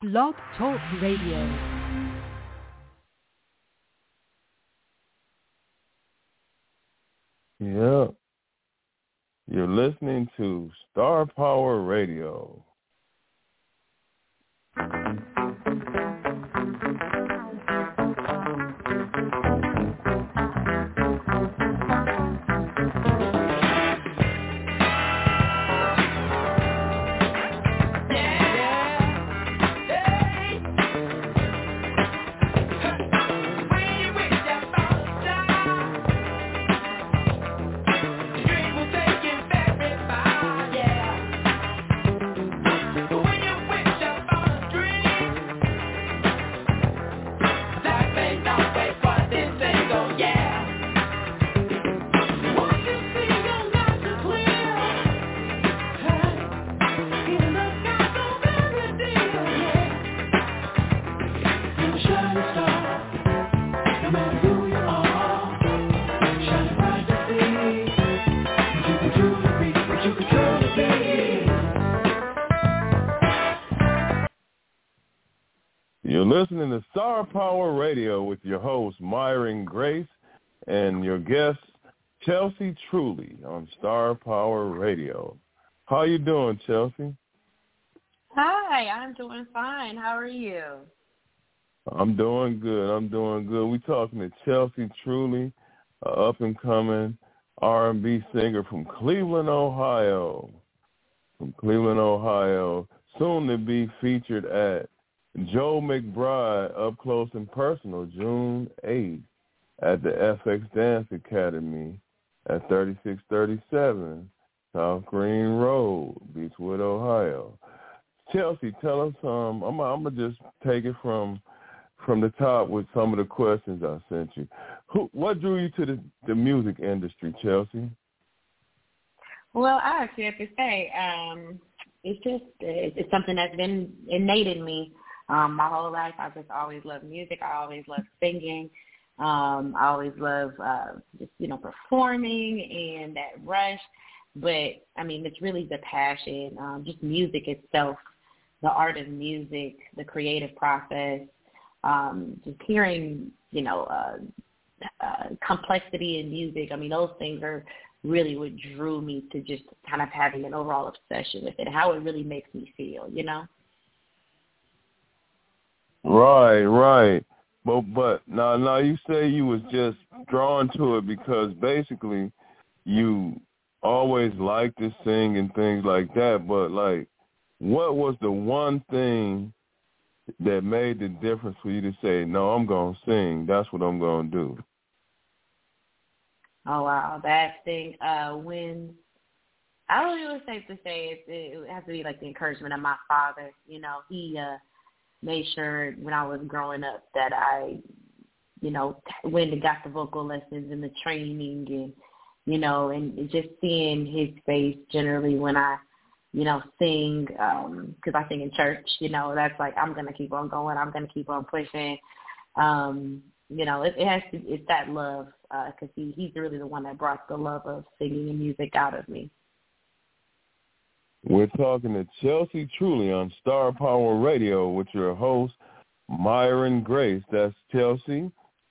Blog Talk Radio. Yeah, you're listening to Star Power Radio. You're listening to Star Power Radio with your host, Myron Grace, and your guest, Chelsea Truly, on Star Power Radio. How you doing, Chelsea? Hi, I'm doing fine. How are you? I'm doing good. We're talking to Chelsea Truly, an up-and-coming R&B singer from Cleveland, Ohio. Soon to be featured at Joe McBride Up Close and Personal, June 8th at the FX Dance Academy at 3637 South Green Road, Beechwood, Ohio. Chelsea, tell us, I'm going to just take it from the top with some of the questions I sent you. What drew you to the music industry, Chelsea? Well, I actually have to say, it's something that's been innate in me. My whole life, I've just always loved music. I always loved singing. I always loved performing and that rush. But, I mean, it's really the passion, just music itself, the art of music, the creative process, just hearing, complexity in music. I mean, those things are really what drew me to just kind of having an overall obsession with it, how it really makes me feel, Right. But now you say you was just drawn to it because basically you always liked to sing and things like that. But like, what was the one thing that made the difference for you to say, no, I'm gonna sing. That's what I'm gonna do? Oh wow, that thing. When I don't even safe to say it has to be like the encouragement of my father. He made sure when I was growing up that I, went and got the vocal lessons and the training and just seeing his face generally when I, sing, because I sing in church, that's like, I'm going to keep on going. I'm going to keep on pushing. It's that love because he's really the one that brought the love of singing and music out of me. We're talking to Chelsea Truly on Star Power Radio with your host, Myron Grace. That's Chelsea,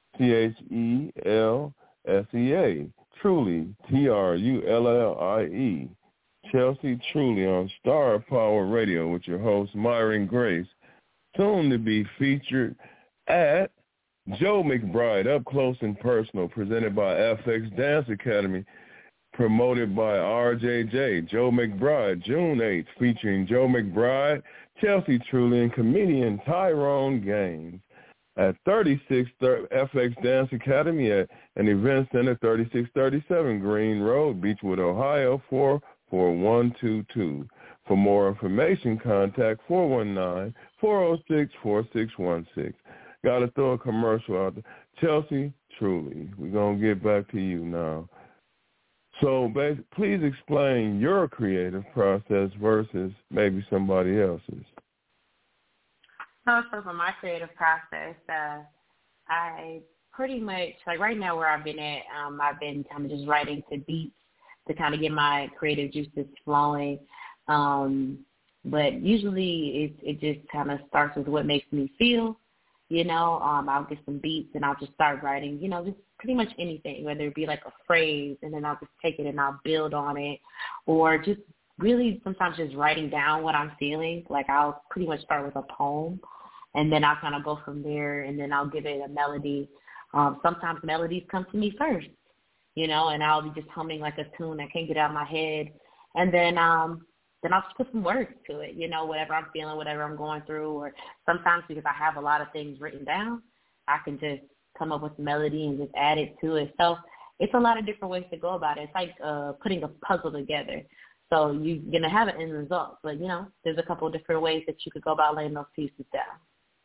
Chelsea, Truly, Trulie. Chelsea Truly on Star Power Radio with your host, Myron Grace. Soon to be featured at Joe McBride Up Close and Personal, presented by FX Dance Academy, promoted by RJJ, Joe McBride, June 8th, featuring Joe McBride, Chelsea Truly, and comedian Tyrone Gaines at 36 FX Dance Academy at an event center, 3637 Green Road, Beechwood, Ohio, 44122. For more information, contact 419-406-4616. Got to throw a commercial out there. Chelsea Truly, we're going to get back to you now. So please explain your creative process versus maybe somebody else's. So for my creative process, I pretty much, like right now where I've been at, I've been kind of just writing to beats to kind of get my creative juices flowing. But usually it just kind of starts with what makes me feel. I'll get some beats and I'll just start writing, just pretty much anything, whether it be like a phrase, and then I'll just take it and I'll build on it, or just really sometimes just writing down what I'm feeling. Like I'll pretty much start with a poem, and then I'll kind of go from there, and then I'll give it a melody. Sometimes melodies come to me first, and I'll be just humming like a tune I can't get out of my head, and then I'll just put some words to it, whatever I'm feeling, whatever I'm going through. Or sometimes because I have a lot of things written down, I can just come up with a melody and just add it to it. So it's a lot of different ways to go about it. It's like putting a puzzle together. So you're going to have an end result. But, there's a couple of different ways that you could go about laying those pieces down.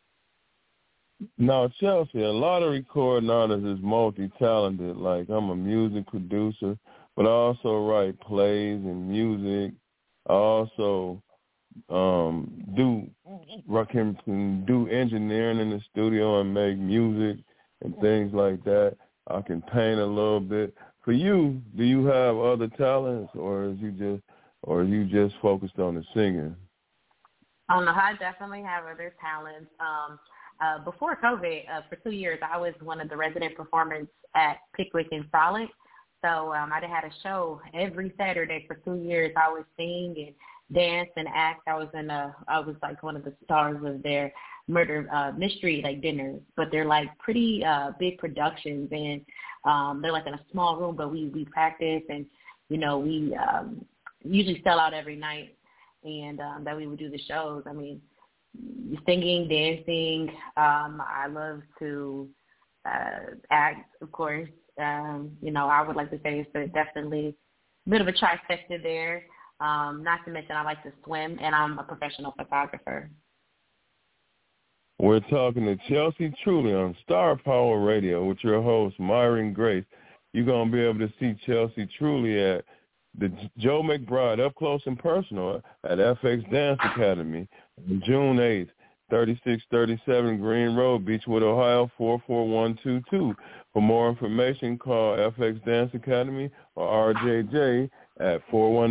Now, Chelsea, a lot of recording artists is multi-talented. Like, I'm a music producer, but I also write plays and music. I also do engineering in the studio and make music and things like that. I can paint a little bit. For you, do you have other talents, or are you just focused on the singing? Oh no, I definitely have other talents. Before COVID, for 2 years, I was one of the resident performers at Pickwick and Frolic. So I had a show every Saturday for 2 years. I would sing and dance and act. I was like one of the stars of their murder mystery like dinners, but they're like pretty big productions, and they're like in a small room, but we practice, and we usually sell out every night, and that we would do the shows. I mean, singing, dancing. I love to act, of course. I would like to say it's definitely a bit of a trifecta there. Not to mention I like to swim, and I'm a professional photographer. We're talking to Chelsea Truly on Star Power Radio with your host, Myron Grace. You're going to be able to see Chelsea Truly at the Joe McBride Up Close and Personal at FX Dance Academy on June 8th, 3637 Green Road, Beechwood, Ohio, 44122. For more information, call FX Dance Academy or RJJ at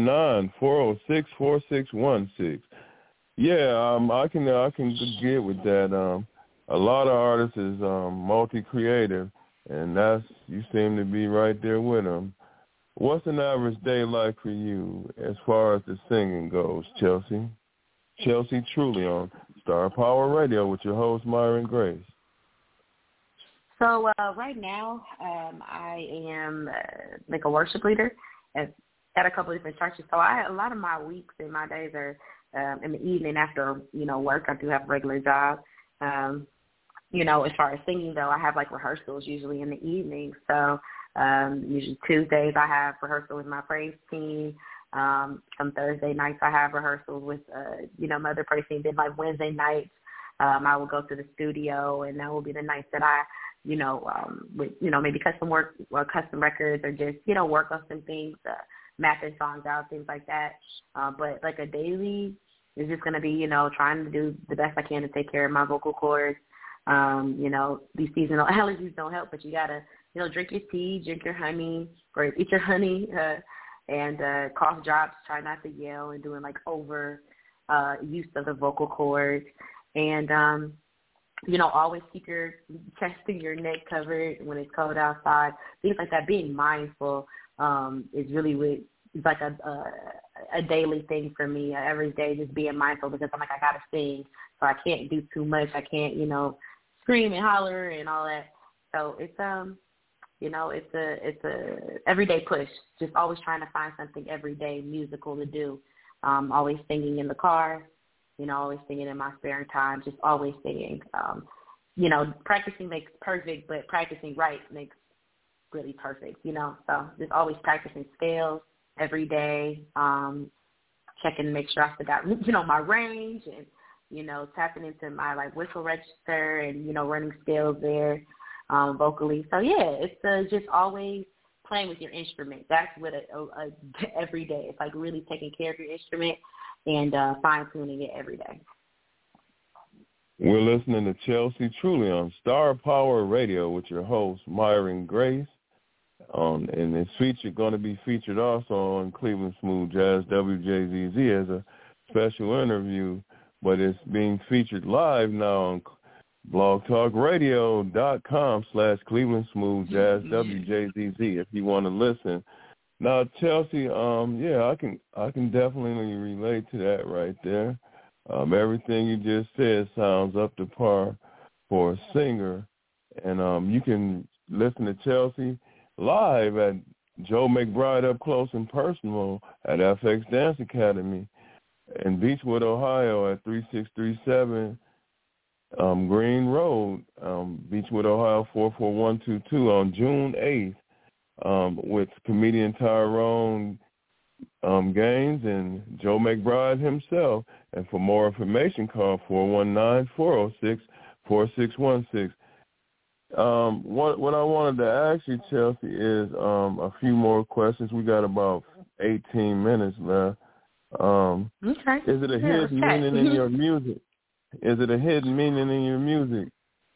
419-406-4616. Yeah, I can get with that. A lot of artists is multi-creative, and you seem to be right there with them. What's an average day like for you as far as the singing goes, Chelsea? Chelsea Truly on Star Power Radio with your host, Myron Grace. So right now, I am like a worship leader at a couple of different churches. So a lot of my weeks and my days are in the evening after, work. I do have a regular job. As far as singing, though, I have like rehearsals usually in the evening. So usually Tuesdays I have rehearsal with my praise team. Some Thursday nights I have rehearsals with, my other praise team. Then like Wednesday nights, I will go to the studio, and that will be the nights that I, with, maybe custom work or custom records, or just, work on some things, mapping songs out, things like that. But like a daily is just going to be, trying to do the best I can to take care of my vocal cords. These seasonal allergies don't help, but you got to, drink your tea, drink your honey, or eat your honey, and cough drops, try not to yell, and doing like over use of the vocal cords. And, always keep your chest and your neck covered when it's cold outside. Things like that. Being mindful is really it's like a daily thing for me. Every day, just being mindful, because I'm like, I gotta sing, so I can't do too much. I can't, scream and holler and all that. So it's it's a everyday push. Just always trying to find something every day musical to do. Always singing in the car. Always singing in my spare time. Just always singing. Practicing makes perfect, but practicing right makes really perfect. So just always practicing scales every day. Checking to make sure I still got my range, and tapping into my like whistle register, and running scales there vocally. So yeah, it's just always playing with your instrument. That's what every day. It's like really taking care of your instrument and fine-tuning it every day. We're listening to Chelsea Truly on Star Power Radio with your host, Myron Grace. And it's going to be featured also on Cleveland Smooth Jazz, WJZZ, as a special interview, but it's being featured live now on blogtalkradio.com/Cleveland Smooth Jazz WJZZ if you want to listen. Now, Chelsea, I can definitely relate to that right there. Everything you just said sounds up to par for a singer, and you can listen to Chelsea live at Joe McBride Up Close and Personal at FX Dance Academy in Beechwood, Ohio at 3637 Green Road, Beechwood, Ohio 44122 on June 8th with comedian Tyrone Gaines and Joe McBride himself. And for more information, call 419-406-4616. What I wanted to ask you, Chelsea, is a few more questions. We got about 18 minutes left. Okay. Is it a hidden meaning in your music? Is it a hidden meaning in your music?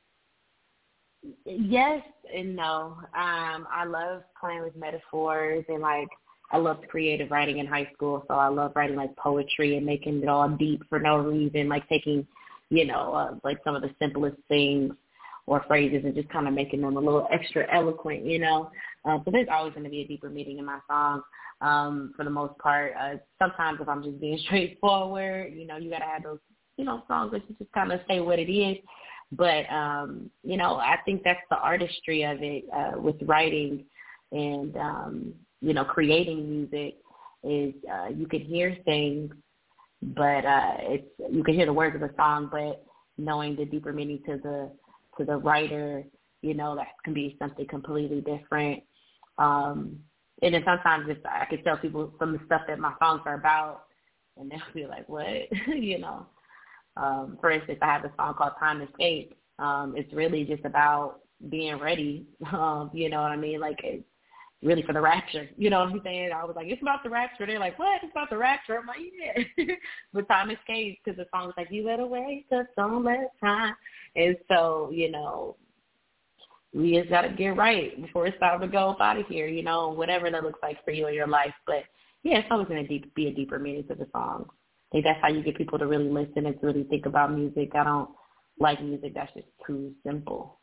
Yes and no. I love playing with metaphors, and I loved creative writing in high school, so I love writing poetry and making it all deep for no reason, taking, some of the simplest things or phrases and just kind of making them a little extra eloquent, So there's always going to be a deeper meaning in my songs for the most part. Sometimes if I'm just being straightforward, you got to have those, songs that you just kind of say what it is. But, I think that's the artistry of it with writing and, creating music is you can hear things, but you can hear the words of the song, but knowing the deeper meaning to the writer, that can be something completely different. And then sometimes if I could tell people some of the stuff that my songs are about, and they'll be like, what? For instance, I have a song called Time Escape. It's really just about being ready. You know what I mean? It's really for the rapture. You know what I'm saying? I was like, it's about the rapture. They're like, what? It's about the rapture. I'm like, yeah. But Time Escape, because the song was like, you better wait, cause don't let time. And so, we just got to get right before it's time to go out of here, whatever that looks like for you in your life. But, yeah, it's always going to be a deeper meaning to the song. I think that's how you get people to really listen and to really think about music. I don't like music that's just too simple,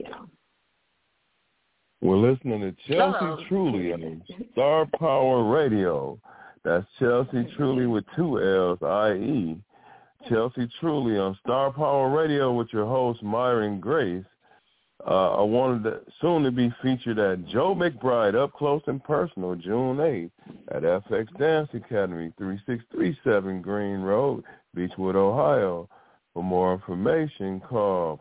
We're listening to Chelsea Truly on Star Power Radio. That's Chelsea Truly with 2 L's, I-E. Chelsea Truly on Star Power Radio with your host, Myron Grace. I wanted to soon to be featured at Joe McBride Up Close and Personal, June 8th at FX Dance Academy, 3637 Green Road, Beechwood, Ohio. For more information, call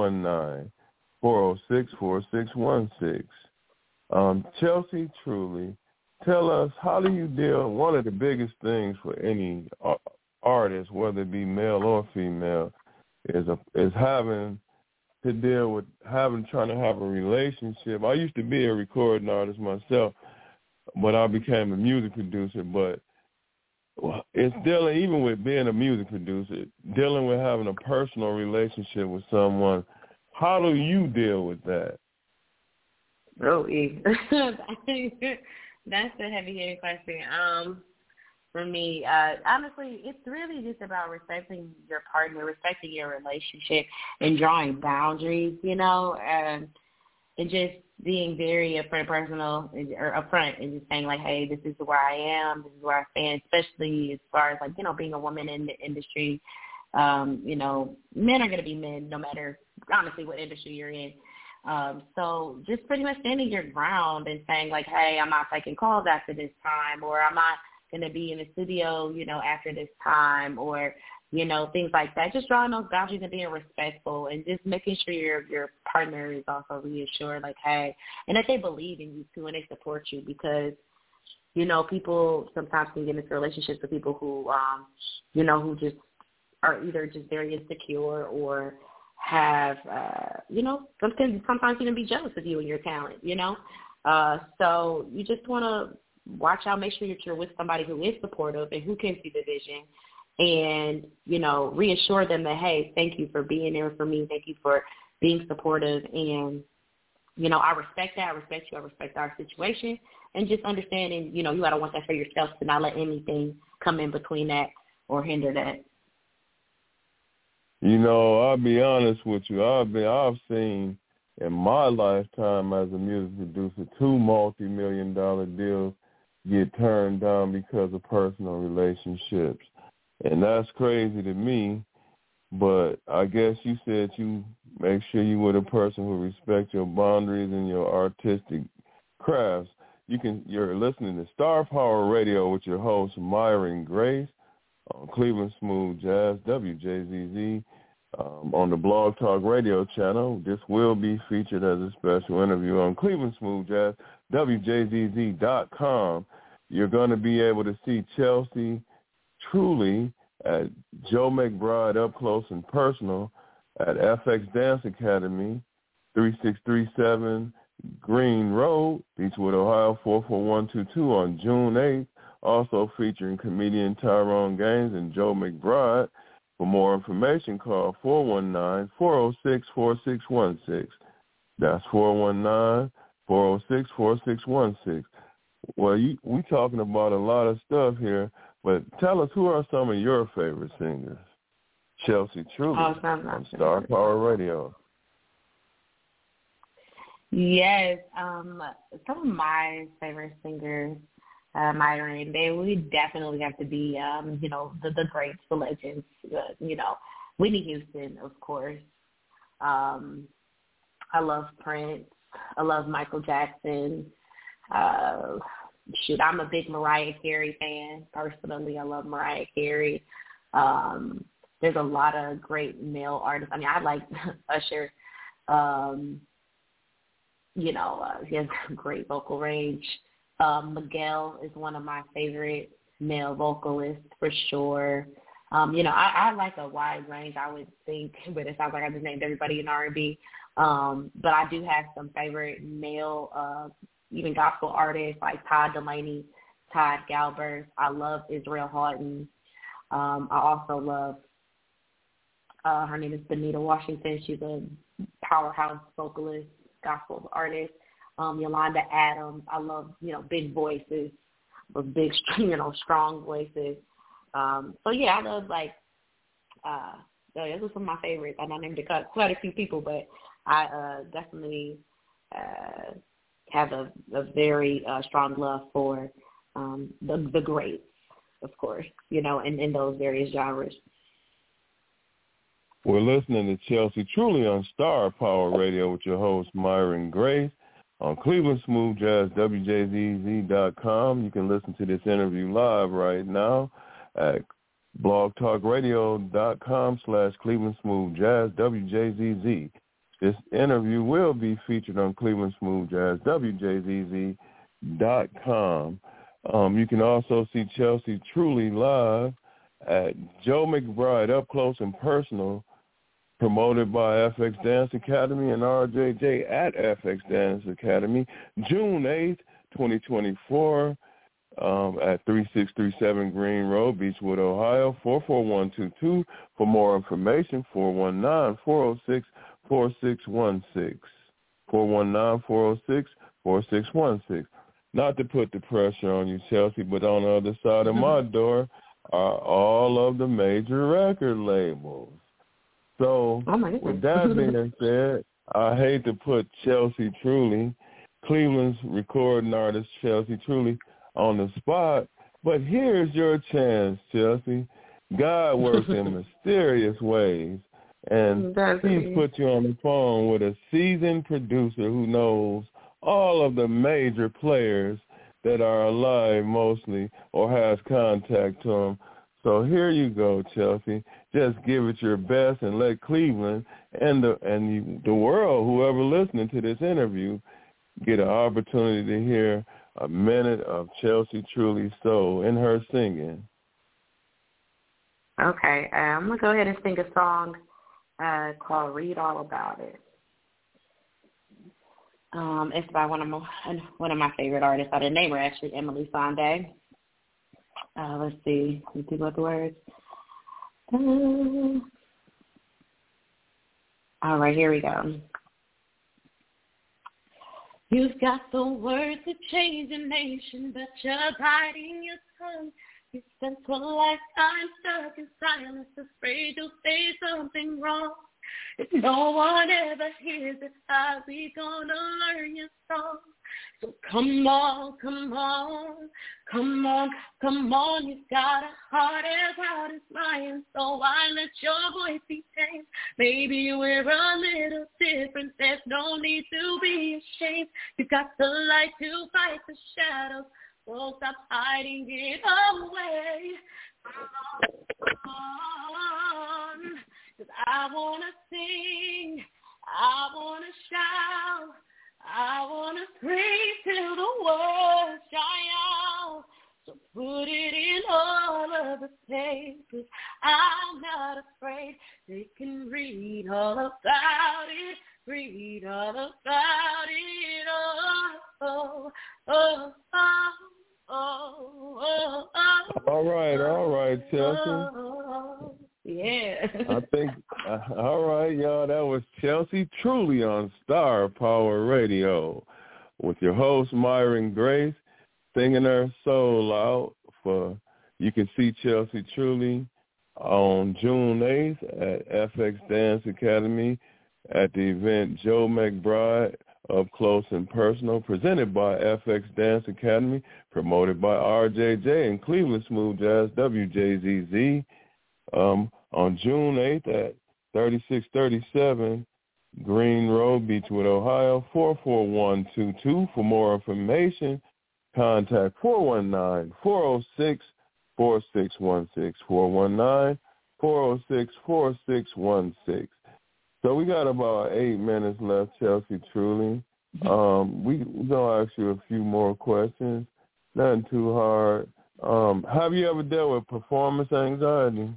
419-406-4616. Chelsea Truly, tell us, how do you deal, one of the biggest things for any artist, whether it be male or female, is having to deal with trying to have a relationship. I used to be a recording artist myself, but I became a music producer. But it's dealing, even with being a music producer, dealing with having a personal relationship with someone. How do you deal with that? Really? That's a heavy-hitting question. For me, honestly, it's really just about respecting your partner, respecting your relationship, and drawing boundaries, and just being very personal or upfront and just saying, hey, this is where I am, this is where I stand, especially as far as, being a woman in the industry. Men are going to be men no matter, honestly, what industry you're in. So just pretty much standing your ground and saying, hey, I'm not taking calls after this time, or I'm not going to be in the studio, after this time, or, things like that. Just drawing those boundaries and being respectful and just making sure your partner is also reassured, hey, and that they believe in you too and they support you, because, people sometimes can get into relationships with people who, who just are either just very insecure or have, sometimes even be jealous of you and your talent, So you just want to watch out, make sure that you're with somebody who is supportive and who can see the vision, and, reassure them that, hey, thank you for being there for me. Thank you for being supportive. And, I respect that. I respect you. I respect our situation. And just understanding, you got to want that for yourself, to not let anything come in between that or hinder that? You know, I'll be honest with you. I've seen in my lifetime as a music producer 2 multi-million-dollar deals get turned down because of personal relationships. And that's crazy to me, but I guess you said you make sure you with a person who respects your boundaries and your artistic crafts. You're listening to Star Power Radio with your host, Myron Grace, on Cleveland Smooth Jazz, WJZZ, on the Blog Talk Radio channel. This will be featured as a special interview on Cleveland Smooth Jazz, WJZZ.com. You're going to be able to see Chelsea Truly at Joe McBride Up Close and Personal at FX Dance Academy, 3637 Green Road, Beechwood, Ohio, 44122 on June 8th. Also featuring comedian Tyrone Gaines and Joe McBride. For more information, call 419-406-4616. That's 419-406-4616. Well, we talking about a lot of stuff here, but tell us, who are some of your favorite singers? Chelsea Truly on Star Power Radio. Yes, some of my favorite singers, Myron, they would definitely have to be, the greats, the legends, Whitney Houston, of course. I love Prince. I love Michael Jackson. I'm a big Mariah Carey fan. Personally, I love Mariah Carey. There's a lot of great male artists. I mean, I like Usher. He has great vocal range. Miguel is one of my favorite male vocalists for sure. I like a wide range, I would think, but it sounds like I just named everybody in R&B. But I do have some favorite male, even gospel artists like Todd Dulaney, Todd Galbraith. I love Israel Houghton. I also love, her name is Benita Washington. She's a powerhouse vocalist, gospel artist. Yolanda Adams. I love, big voices, with big, strong voices. I love, those are some of my favorites. I know I named quite a few people, but I definitely have a very strong love for the greats, of course, in those various genres. We're listening to Chelsea Truly on Star Power Radio with your host, Myron Grace, on Cleveland Smooth Jazz, WJZZ.com. You can listen to this interview live right now at blogtalkradio.com/Cleveland Smooth Jazz, WJZZ. This interview will be featured on Cleveland Smooth Jazz, WJZZ.com. You can also see Chelsea Truly live at Joe McBride Up Close and Personal, promoted by FX Dance Academy and RJJ at FX Dance Academy, June 8th, 2024, at 3637 Green Road, Beechwood, Ohio, 44122. For more information, 419-406-4616, 419-406-4616. Not to put the pressure on you, Chelsea, but on the other side of my door are all of the major record labels. So with that being said, I hate to put Chelsea Truly, Cleveland's recording artist Chelsea Truly, on the spot, but here's your chance, Chelsea. God works in mysterious ways, and he's put you on the phone with a seasoned producer who knows all of the major players that are alive mostly or has contact to them. So here you go, Chelsea. Just give it your best and let Cleveland and the world, whoever listening to this interview, get an opportunity to hear a minute of Chelsea Truly's soul in her singing. Okay, I'm going to go ahead and sing a song called Read All About It. It's by one of my favorite artists. I didn't name her, actually, Emily Sandé. Let's see what the words. All right, here we go. You've got the words to change a nation, but you're biting your tongue. You spent a lifetime stuck in silence, afraid you'll say something wrong. If no one ever hears it, how we gonna learn your song? So come on, come on, come on, come on. You've got a heart as hard as mine, so why let your voice be changed? Maybe we're a little different, there's no need to be ashamed. You've got the light to fight the shadows, so stop hiding it away. Come on, 'cause I wanna sing, I wanna shout, I wanna scream till the words dry out. So put it in all of the papers, I'm not afraid. They can read all about it, read all about it. Oh, oh, oh, oh, oh, oh. All right, Chelsea. Oh, yeah. I think, all right, y'all, that was Chelsea Truly on Star Power Radio with your host, Myron Grace, singing her soul out. You can see Chelsea Truly on June 8th at FX Dance Academy at the event Joe McBride Up Close and Personal, presented by FX Dance Academy, promoted by RJJ and Cleveland Smooth Jazz, WJZZ. On June 8th at 3637 Green Road, Beechwood, Ohio, 44122. For more information, contact 419-406-4616, 419-406-4616. So we got about 8 minutes left, Chelsea Truly. We're going to ask you a few more questions. Nothing too hard. Have you ever dealt with performance anxiety?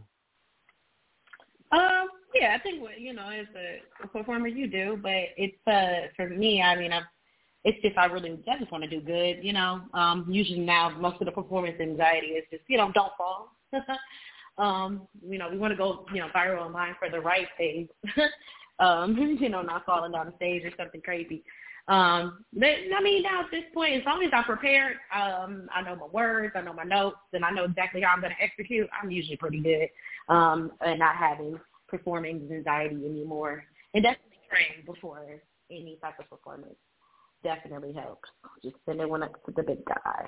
Yeah, I think, as a performer you do, but it's, for me, I mean, it's just I just want to do good, Usually now most of the performance anxiety is just, don't fall. We want to go, viral online for the right things, not falling down the stage or something crazy. But I mean, now at this point, as long as I'm prepared, I know my words, I know my notes, and I know exactly how I'm going to execute, I'm usually pretty good at not having performance anxiety anymore. And definitely trained before any type of performance definitely helps. Just sending one up to the big guy.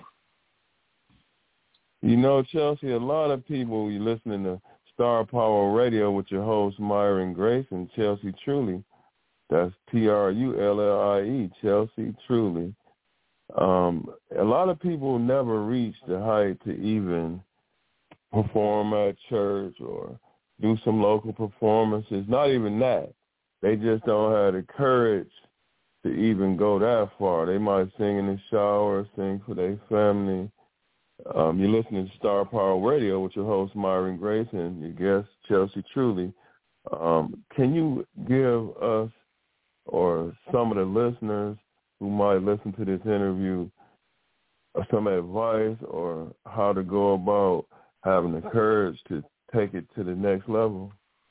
Chelsea, a lot of people, you're listening to Star Power Radio with your host, Myron Grace, and Chelsea Truly. That's Trulie, Chelsea Truly. A lot of people never reach the height to even perform at church or do some local performances. Not even that. They just don't have the courage to even go that far. They might sing in the shower, sing for their family. You're listening to Star Power Radio with your host, Myron Grace, and your guest, Chelsea Truly. Can you give us or some of the listeners who might listen to this interview some advice or how to go about having the courage to take it to the next level?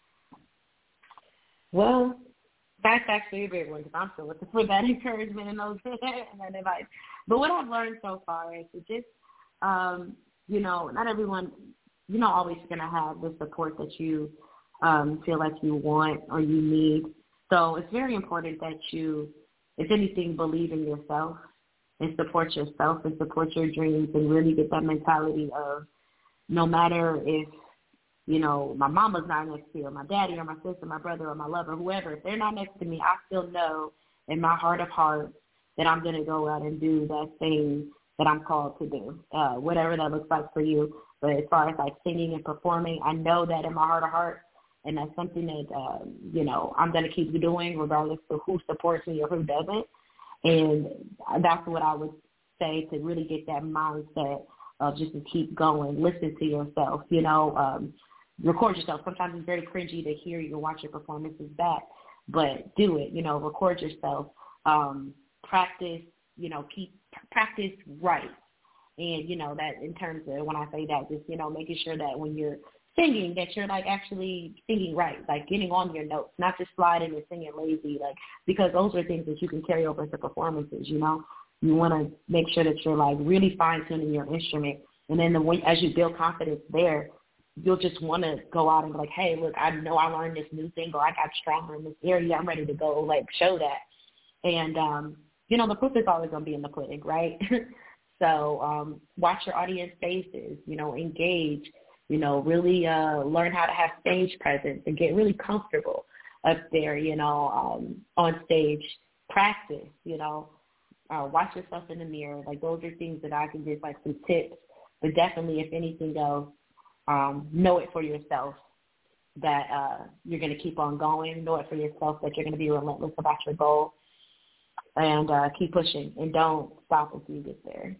Well, that's actually a big one because I'm still looking for that encouragement and that advice. But what I've learned so far is to just, not everyone, you're not always going to have the support that you feel like you want or you need. So it's very important that you, if anything, believe in yourself and support yourself and support your dreams and really get that mentality of no matter if, my mama's not next to me or my daddy or my sister, my brother or my lover, whoever, if they're not next to me, I still know in my heart of hearts that I'm going to go out and do that thing that I'm called to do, whatever that looks like for you. But as far as like singing and performing, I know that in my heart of hearts, and that's something that, I'm going to keep doing regardless of who supports me or who doesn't. And that's what I would say to really get that mindset of just to keep going. Listen to yourself, record yourself. Sometimes it's very cringy to hear you and watch your performances back, but do it, record yourself, practice, practice right. And, that in terms of when I say that, just, making sure that when you're singing that you're like actually singing right, like getting on your notes, not just sliding and singing lazy, like, because those are things that you can carry over into performances, You want to make sure that you're like really fine tuning your instrument And then as you build confidence there, you'll just want to go out and be like, hey, look, I know I learned this new thing, or I got stronger in this area. I'm ready to go, like, show that. And, the proof is always going to be in the pudding, right? So watch your audience faces, engage, really learn how to have stage presence and get really comfortable up there, on stage. Practice, watch yourself in the mirror. Like, those are things that I can give, like, some tips. But definitely, if anything else, know it for yourself that you're going to keep on going. Know it for yourself that you're going to be relentless about your goal, and keep pushing, and don't stop until you get there.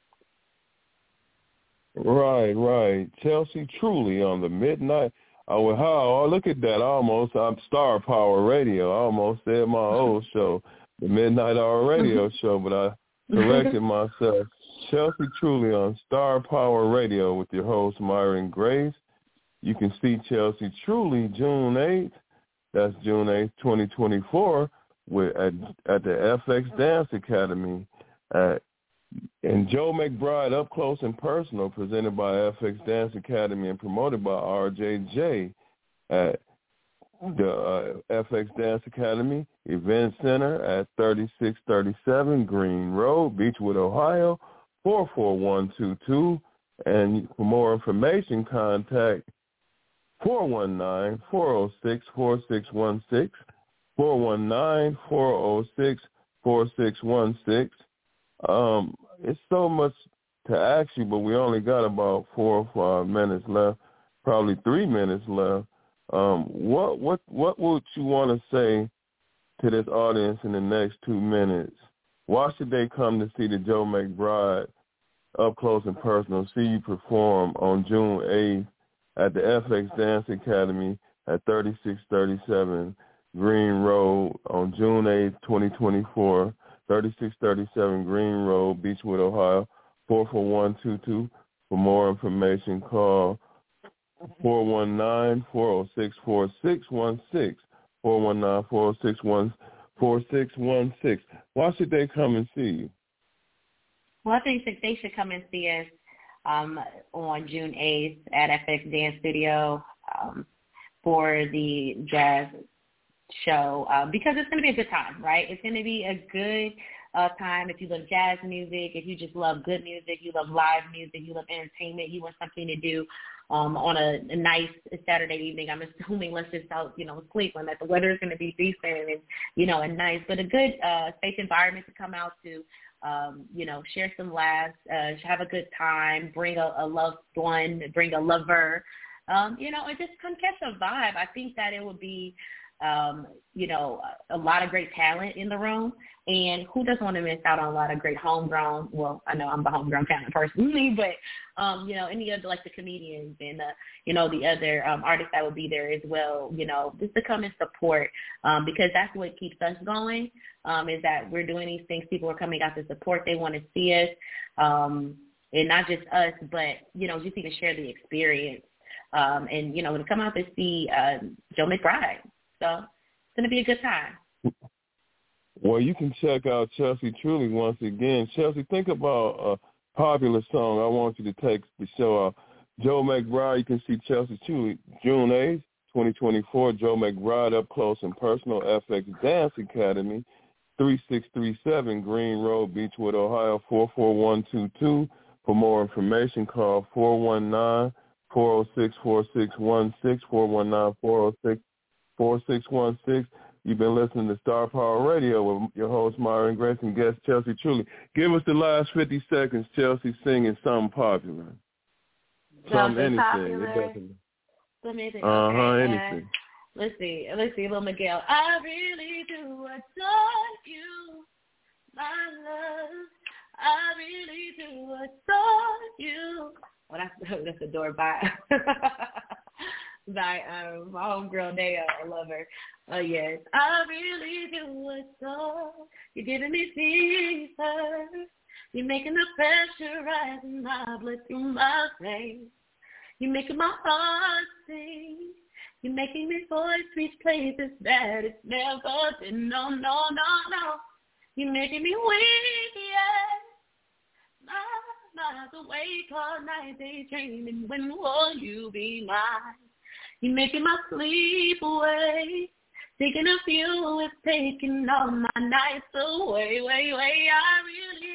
Right. Chelsea Truly on the Midnight. Oh, look at that. I'm Star Power Radio. I almost said my old show, the Midnight Hour Radio show, but I corrected myself. Chelsea Truly on Star Power Radio with your host, Myron Grace. You can see Chelsea Truly June 8th. That's June 8th, 2024, at the FX Dance Academy. And Joe McBride, Up Close and Personal, presented by FX Dance Academy and promoted by RJJ at the FX Dance Academy Event Center at 3637 Green Road, Beechwood, Ohio, 44122. And for more information, contact 419-406-4616, 419-406-4616. It's so much to ask you, but we only got about 4 or 5 minutes left, probably 3 minutes left. What would you want to say to this audience in the next 2 minutes? Why should they come to see the Joe McBride Up Close and Personal, see you perform on June 8th at the FX Dance Academy at 3637 Green Road on June 8th, 2024, 3637 Green Road, Beechwood, Ohio, 44122. For more information, call 419-406-4616, 419-406-4616. Why should they come and see you? Well, I think that they should come and see us on June 8th at FX Dance Studio for the jazz show because it's going to be a good time, right? It's going to be a good time if you love jazz music, if you just love good music, you love live music, you love entertainment, you want something to do on a nice Saturday evening. I'm assuming let's just out, sleep when that the weather is going to be decent and, and nice, but a good safe environment to come out to, share some laughs, have a good time, bring a loved one, bring a lover, and just come catch a vibe. I think that it would be, a lot of great talent in the room, and who doesn't want to miss out on a lot of great homegrown, well, I know I'm the homegrown talent personally, but, any other, like the comedians and, the other artists that would be there as well, just to come and support, because that's what keeps us going, is that we're doing these things. People are coming out to support. They want to see us, and not just us, but, just even share the experience, and, to come out to see Joe McBride. So it's going to be a good time. Well, you can check out Chelsea Truly once again. Chelsea, think about a popular song. I want you to take the show out. Joe McBride, you can see Chelsea Truly June 8th, 2024. Joe McBride, Up Close and Personal, FX Dance Academy, 3637 Green Road, Beechwood, Ohio, 44122. For more information, call 419-406-4616, 419-406-4616. You've been listening to Star Power Radio with your host, Myron Grace, and guest Chelsea Truly. Give us the last 50 seconds, Chelsea, singing something popular. Something popular. Anything. Okay. Anything. Let's see, Lil Miguel. I really do adore you, my love. I really do adore you. Well, that's adored by my homegirl Daya, I love her. Yes, I really do adore. You're giving me fever. You're making the pressure rise in my blood through my veins. You're making my heart sing. You're making me voice reach places that it's never been. No, no, no, no. You're making me weak, yeah. miles awake all night daydreaming. When will you be mine? You're making my sleep away. Thinking of you is taking all my nights away, way. I really